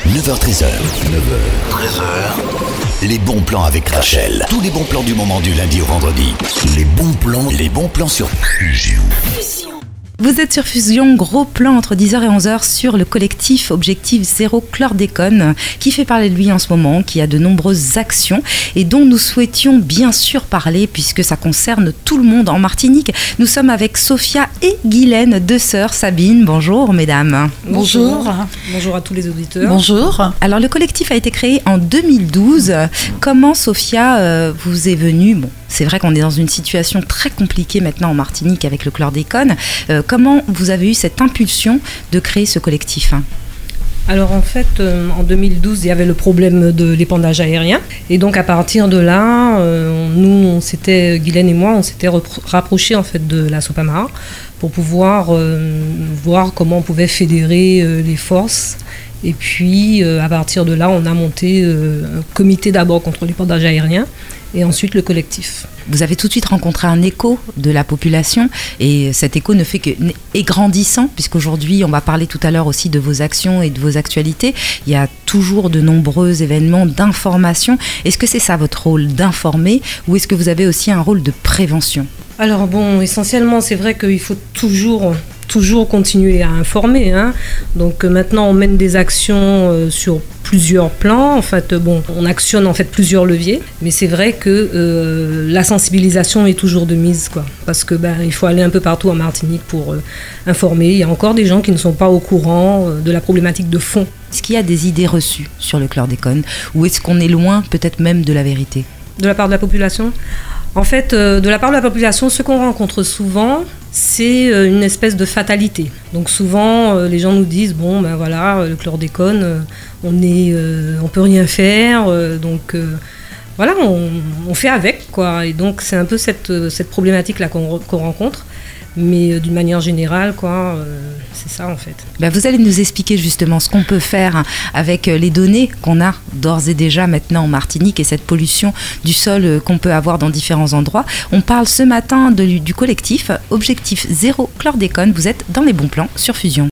9h13h. 9h13h. Les bons plans avec Rachel. Tous les bons plans du moment du lundi au vendredi. Les bons plans sur Fusion. Vous êtes sur Fusion, gros plan entre 10h et 11h sur le collectif Objectif Zéro Chlordécone qui fait parler de lui en ce moment, qui a de nombreuses actions et dont nous souhaitions bien sûr parler puisque ça concerne tout le monde en Martinique. Nous sommes avec Sophia et Guylaine, deux sœurs. Sabine, bonjour mesdames. Bonjour. Bonjour à tous les auditeurs. Bonjour. Alors le collectif a été créé en 2012. Comment Sophia vous est venue c'est vrai qu'on est dans une situation très compliquée maintenant en Martinique avec le chlordécone. Comment vous avez eu cette impulsion de créer ce collectif ? Alors en fait, en 2012, il y avait le problème de l'épandage aérien. Et donc à partir de là, Guylaine et moi, on s'était rapprochés en fait de la Sopamar pour pouvoir voir comment on pouvait fédérer les forces. Et puis à partir de là, on a monté un comité d'abord contre l'épandage aérien et ensuite le collectif. Vous avez tout de suite rencontré un écho de la population et cet écho ne fait qu'est grandissant puisqu'aujourd'hui, on va parler tout à l'heure aussi de vos actions et de vos actualités. Il y a toujours de nombreux événements d'information. Est-ce que c'est ça votre rôle, d'informer, ou est-ce que vous avez aussi un rôle de prévention ? Alors essentiellement, c'est vrai qu'il faut toujours continuer à informer. Donc maintenant, on mène des actions sur plusieurs plans. En fait, on actionne en fait plusieurs leviers. Mais c'est vrai que la sensibilisation est toujours de mise, parce que il faut aller un peu partout en Martinique pour informer. Il y a encore des gens qui ne sont pas au courant de la problématique de fond. Est-ce qu'il y a des idées reçues sur le chlordécone, ou est-ce qu'on est loin peut-être même de la vérité ? De la part de la population ? En fait, de la part de la population, ce qu'on rencontre souvent, c'est une espèce de fatalité. Donc souvent, les gens nous disent, le chlordécone, on peut rien faire, on fait avec, Et donc c'est un peu cette problématique-là qu'on rencontre. Mais d'une manière générale, c'est ça en fait. Vous allez nous expliquer justement ce qu'on peut faire avec les données qu'on a d'ores et déjà maintenant en Martinique et cette pollution du sol qu'on peut avoir dans différents endroits. On parle ce matin du collectif Objectif Zéro Chlordécone. Vous êtes dans les bons plans sur Fusion.